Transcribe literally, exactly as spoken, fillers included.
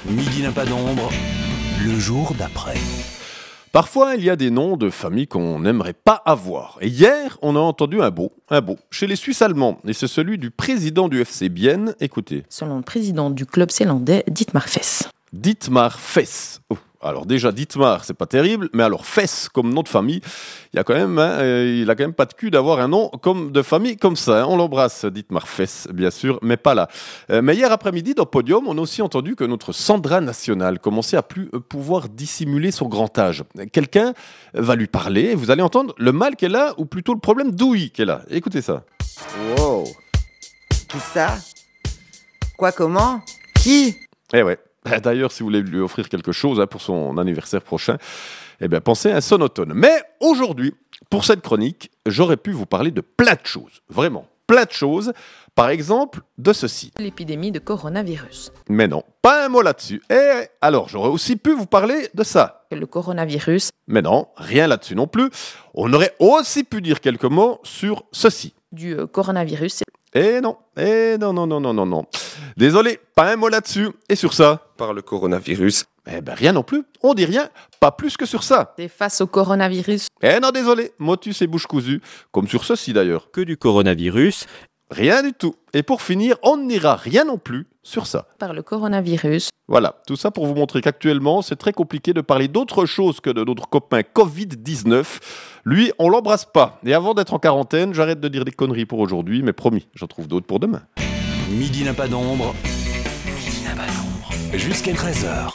Midi n'a pas d'ombre, le jour d'après. Parfois, il y a des noms de famille qu'on n'aimerait pas avoir. Et hier, on a entendu un beau, un beau, chez les Suisses allemands. Et c'est celui du président du F C Bienne. Écoutez. Selon le président du club zélandais, Dietmar Fess. Dietmar Fess. Oh, alors déjà, Dietmar, c'est pas terrible, mais alors Fess, comme nom de famille, il y a quand même, hein, euh, il a quand même pas de cul d'avoir un nom comme de famille comme ça. Hein. On l'embrasse, Dietmar Fess, bien sûr, mais pas là. Euh, mais hier après-midi, dans Podium, on a aussi entendu que notre Sandra nationale commençait à plus pouvoir dissimuler son grand âge. Quelqu'un va lui parler, et vous allez entendre le mal qu'elle a, ou plutôt le problème d'ouïe qu'elle a. Écoutez ça. Wow. Qui ça? Quoi, comment? Qui? Eh ouais. D'ailleurs, si vous voulez lui offrir quelque chose hein, pour son anniversaire prochain, eh bien, pensez à un sonotone. Mais aujourd'hui, pour cette chronique, j'aurais pu vous parler de plein de choses. Vraiment, plein de choses. Par exemple, de ceci. L'épidémie de coronavirus. Mais non, pas un mot là-dessus. Et alors, j'aurais aussi pu vous parler de ça. Le coronavirus. Mais non, rien là-dessus non plus. On aurait aussi pu dire quelques mots sur ceci. Du euh, coronavirus. Eh non, eh non, non, non, non, non, non. Désolé, pas un mot là-dessus. Et sur ça? Par le coronavirus. Eh ben rien non plus, on dit rien, pas plus que sur ça. C'est face au coronavirus. Eh non, désolé, motus et bouche cousue, comme sur ceci d'ailleurs. Que du coronavirus. Rien du tout. Et pour finir, on n'ira rien non plus sur ça. Par le coronavirus. Voilà, tout ça pour vous montrer qu'actuellement, c'est très compliqué de parler d'autre chose que de notre copain covid dix-neuf. Lui, on l'embrasse pas. Et avant d'être en quarantaine, j'arrête de dire des conneries pour aujourd'hui, mais promis, j'en trouve d'autres pour demain. Midi n'a pas d'ombre, midi n'a pas d'ombre, jusqu'à treize heures.